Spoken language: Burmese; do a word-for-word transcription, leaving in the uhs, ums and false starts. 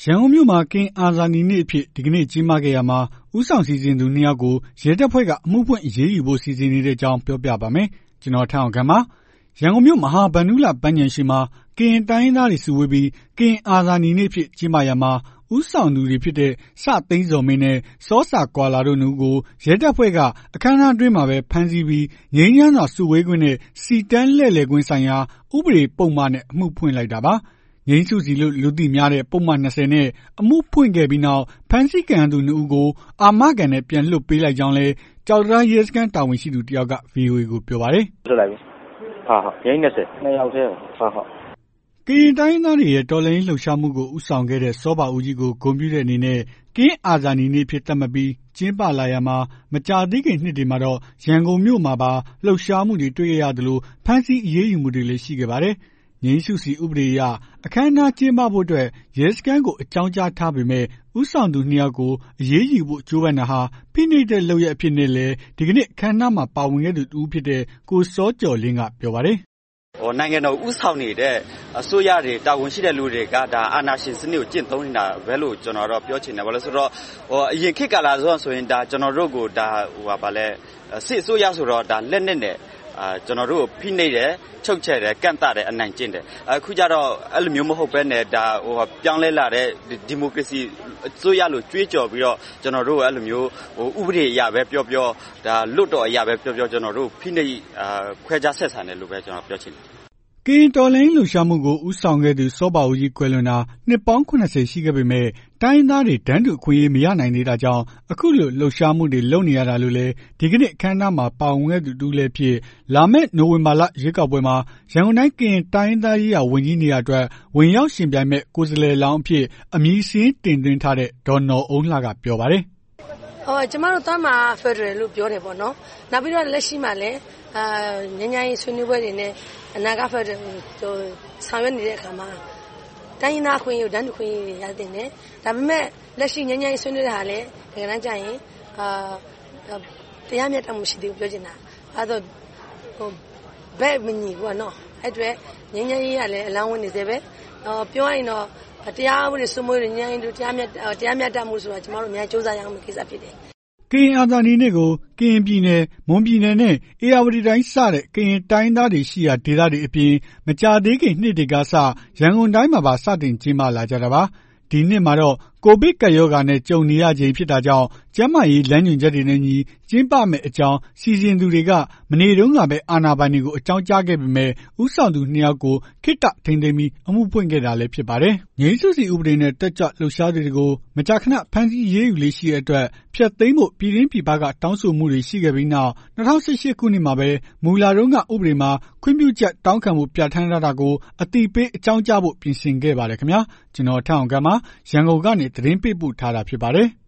ရန်ကုန်မြို့မှာကင်းအာဇာနည်နေ့အဖြစ်ဒီကနေ့ကျင်းပခဲ့ရမှာဦးဆောင်စီစဉ်သူနှစ်ယောက်ကိုရဲတပ်ဖွဲ့ကအမှုဖွင့်အရေးယူဖို့စီစဉ်နေတဲ့အကြောင်းပြောပြပါမယ်။ကျွန်တော်ထအောင်ခန့်ပါ။ရန်ကုန်မြို့မဟာဗန္ဓုလပန်းခြံရှိမှာကင်းတိုင်းရင်းသားတွေစုဝေးပြီးကင်းအာဇာနည်နေ့အဖြစ်ကျင်းပရမှာဦးဆောင်သူတွေဖြစ်တဲ့စသိန်းစော်မင်းနဲ့စောစာကွာလာတို့နှစ်ဦးကိုရဲတပ်ဖွဲ့ကအခမ်းအနားအတွင်းမှာပဲဖမ်းဆီးပြီးငြိမ်းချမ်းစွာစုဝေးခွင့်နဲ့စီတန်းလှည့်လည်ခွင့်ဆိုင်ရာဥပဒေပုံမှန်နဲ့အမှုဖွင့်လိုက်တာပါ။ငိမ့်စုစီလို့လူသိများတဲ့ပုံမှန်၂၀နဲ့အမှုဖွင့်ခဲ့ပြီးနောက်ဖမ်းဆီးခံသူနှစ်ဦးကိုအာမခံနဲ့ပြန်လွှတ်ပေးလိုက်ကြောင်းလဲကြောက်တရားရဲစခန်းတာဝန်ရှိသူတယောက်က ဗွီအိုအေ ကိုပြောပါတယ်။လွှတ်လိုက်ပြီ။ဟာဟုတ်ငိမ့်၂၀နှစ်ယောက်တည်းဟာဟုတ်ကရင်တိုင်းသားတွေရဲ့တော်လှန်ရေးလှုပ်ရှားမှုကိုဦးဆောင်ခဲ့တဲ့စောပါဦးကြီးကိုဂုဏ်ပြုတဲ့အနေနဲ့ကင်းအာဇာနည်နေ့ဖြစ်သတ်မှတ်ပြီးကျင်းပလာရမှာမကြာသေးခင်နှစ်တွေမှာတော့ရန်ကုန်မြို့မှာပါလှုပ်ရှားမှုတွေတွေ့ရသလိုဖမ်းဆီးအရေးယူမှုတွေလည်းရှိခဲ့ပါတယ်။ငြိမ်းစုစီဥပဒေအရအခမ်းအနားကျင်းပဖို့အတွက်ရဲစခန်းကိုအကြောင်းကြားထားပေမဲ့ဦးဆောင်သူနှစ်ယောက်ကိုအရေးယူဖို့ကြိုးပမ်းတာဟာဖိနှိပ်တဲ့လုပ်ရအဖြစ်နဲ့လည်းဒီကနေ့အခမ်းအနားမှာပါဝင်ခဲ့သူတူဖြစ်တဲ့ကိုစောကျော်လင်းကပြောပါတယ်။ဟိုနိုင်ငံတော်ဥဆောင်နေတဲ့အစိုးရတွေတာဝန်ရှိတဲ့လူတွေကဒါအာဏာရှင်စနစ်ကိုကျင့်သုံးနေတာပဲလို့ကျွန်တော်တို့ပြောချင်တယ်ဘာလို့ဆိုတော့ဟိုအရင်ခေတ်ကလာဆိုရင်ဒါကျွန်တော်တို့ကိုဒါဟိုပါလဲစစ်အစိုးရဆိုတော့ဒါလက်နက်နဲ့အာကျွန်တော်တို့ဖိနှိပ်တယ်ချုပ်ချယ်တယ်ကန့်သတ်တယ်အနိုင်ကျင့်တယ်အခုကျတော့အဲ့လိုမျိုးမဟုတ်ဘဲနဲ့ဒါဟိုပြောင်းလဲလာတဲ့ဒီမိုကရေစီအစိုးရလို့ကြွေးကြော်ပြီးတော့ကျွန်တော်တို့အဲ့လိုမျိုးဟိုဥပဒေအရပဲပြောပြောဒါလွတ်တော်အရပဲပြောပြောကျွန်တော်တို့ဖိနှိပ်အာခွဲခြားဆက်ဆံတယ်လို့ပဲကျွန်တော်ပြောချင်တယ်ကရင်တော်လှန်ရေးလှုပ်ရှားမှုကိုဦးဆောင်ခဲ့သူစောပါဦးကြီးကွယ်လွန်တာနှစ်ပေါင်း၇၀ရှိခဲ့ပေမဲ့တိုင်းရင်းသားတွေတန်းတူအခွင့်အရေးမရနိုင်သေးတာကြောင့်အခုလိုလှုပ်ရှားမှုတွေလုပ်နေရတာလို့လည်းဒီကနေ့အခမ်းအနားမှာပါဝင်ခဲ့သူတူလည်းဖြစ်လာမယ့်နိုဝင်ဘာလရွေးကောက်ပွဲမှာရန်ကုန်တိုင်းကရင်တိုင်းရင်းသားရေးရာဝန်ကြီးနေရာအတွက်ဝင်ရောက်ရှင်ပြိုင်မဲ့ကိုယ်စားလှယ်လောင်းအဖြစ်အမည်စင်းတင်သွင်းထားတဲ့ဒေါ်နော်အုံးလှကပြောပါတယ်ဟောကျမတို့သွားမှာဖက်ဒရယ်လို့ပြောတယ်ပေါ့နော်နောက်ပြီးတော့လက်ရှိမှာလည်းအာညဉ့်ညဉ့်ဆွေးနွေးပွဲတွေနဲ့အနာဂတ်ဖက်ဒရယ်ဟိုဆောင်ရွက်နေတဲ့အခါမှာတိုင်းရင်းသားခွင့်ရတန်းတူခွင့်ရရတဲ့နဲ့ဒါပေမဲ့လက်ရှိညဉ့်ညဉ့်ဆွေးနွေးတာလည်းတကယ်တမ်းကျရင်အာတရားမျှတမှုရှိသေးဘူးပြောချင်တာအဲ့တော့ဟိုဘယ်မညီဘူးနော်အဲ့အတွက်ညဉ့်ညဉ့်ရေးရလည်းအလောင်းဝင်နေသေးပဲအော်ပြောရရင်တော့တရားဥပဒေစိုးမိုးရေးညဉ့်ညဉ့်တို့တရားမျှတရားမျှတမှုဆိုတာကျမတို့အများစူးစမ်းရအောင်ကိစ္စဖြစ်တယ်ကရင်အာဇာနည်နေ့ကိုကရင်ပြည်နယ်မွန်ပြည်နယ်နဲ့အေရဝတီတိုင်းစတဲ့ကရင်တိုင်းသားတွေရှိရာဒေသတွေအပြင်မကြာသေးခင်နှစ်တွေကစရန်ကုန်တိုင်းမှာပါစတင်ကျင်းပလာကြတာပါဒီနှစ်မှာတော့ကိုဗစ်ကပ်ရောဂါနဲ့ကြုံနေရချိန်ဖြစ်တာကြောင့်ကျန်းမာရေးလမ်းညွှန်ချက်တွေနဲ့ညီကျင်းပမယ့်အကြောင်းစီစဉ်သူတွေကမနေ့တုန်းကပဲအာဏာပိုင်တွေကိုအကြောင်းကြားခဲ့ပေမဲ့ဥဆောင်သူနှစ်ယောက်ကိုခိတ္တထိန်သိမ်းပြီးအမှုဖွင့်ခဲ့တာလည်းဖြစ်ပါတယ်။ငြိမ်းစုစီဥပဒေနဲ့တက်ကြွလှုပ်ရှားသူတွေကိုမကြာခဏဖမ်းဆီးရေးယူလေးရှိတဲ့အတွက်ဖျက်သိမ်းဖို့ပြည်ရင်းပြည်ပကတောင်းဆိုမှုတွေရှိခဲ့ပြီးနောက်၂၀၁၈ခုနှစ်မှာပဲမူလာတုန်းကဥပဒေမှာခွင့်ပြုချက်တောင်းခံမှုပြဋ္ဌာန်းထားတာကိုအတိပေးအကြောင်းကြားဖို့ပြင်ဆင်ခဲ့ပါတယ်ခင်ဗျာကျွန်တော်ထအောင်ကမ်းပါရန်ကုန်ကနေသတင်းပေးပို့ထားတာဖြစ်ပါတယ်။